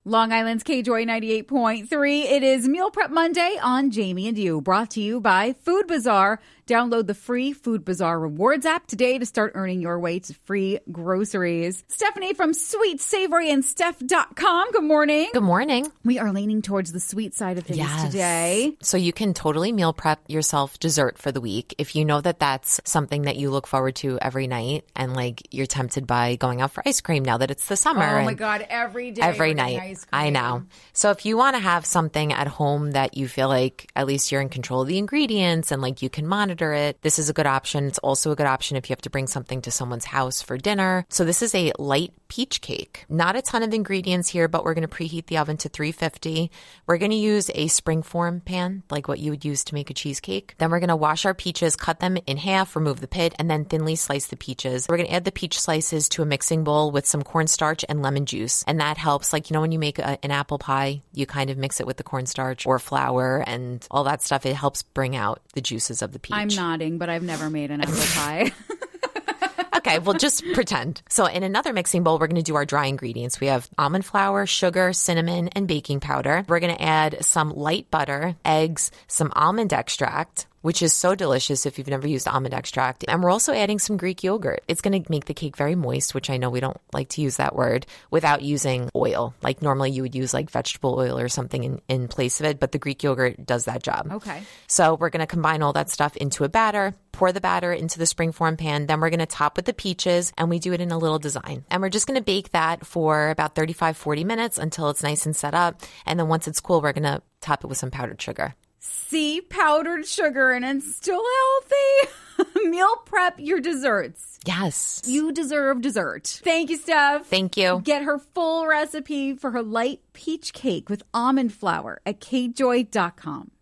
Long Island's KJOY 98.3. It is Meal Prep Monday on Jamie and You, brought to you by Food Bazaar. Download the free Food Bazaar Rewards app today to start earning your way to free groceries. Stephanie from Sweet, Savory, and Steph.com. Good morning. Good morning. We are leaning towards the sweet side of things today. So you can totally meal prep yourself dessert for the week. If you know that that's something that you look forward to every night and like you're tempted by going out for ice cream now that it's the summer. Oh my God, every day. Every night. Ice cream. I know. So if you want to have something at home that you feel like at least you're in control of the ingredients and like you can monitor it, this is a good option. It's also a good option if you have to bring something to someone's house for dinner. So this is a light peach cake. Not a ton of ingredients here, but we're going to preheat the oven to 350. We're going to use a springform pan, like what you would use to make a cheesecake. Then we're going to wash our peaches, cut them in half, remove the pit, and then thinly slice the peaches. We're going to add the peach slices to a mixing bowl with some cornstarch and lemon juice. And that helps, like, you know, when you make an apple pie, you kind of mix it with the cornstarch or flour and all that stuff. It helps bring out the juices of the peach. I'm nodding, but I've never made an apple pie. Okay, well, just pretend. So in another mixing bowl, we're going to do our dry ingredients. We have almond flour, sugar, cinnamon, and baking powder. We're going to add some light butter, eggs, some almond extract, which is so delicious if you've never used almond extract. And we're also adding some Greek yogurt. It's going to make the cake very moist, which I know we don't like to use that word, without using oil. Like normally you would use like vegetable oil or something in place of it, but the Greek yogurt does that job. Okay. So we're going to combine all that stuff into a batter, pour the batter into the springform pan. Then we're going to top with the peaches, and we do it in a little design. And we're just going to bake that for about 35, 40 minutes until it's nice and set up. And then once it's cool, we're going to top it with some powdered sugar. See, powdered sugar, and it's still healthy. Meal prep your desserts. Yes. You deserve dessert. Thank you, Steph. Thank you. Get her full recipe for her light peach cake with almond flour at kjoy.com.